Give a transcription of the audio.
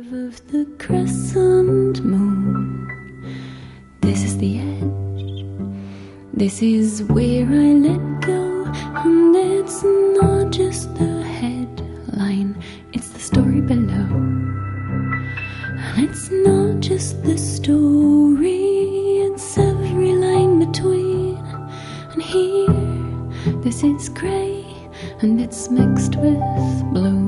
of the crescent moon. This is the edge. This is where I let go. And it's not just the headline, it's the story below. And it's not just the story, it's every line between. And here, this is grey, and it's mixed with blue.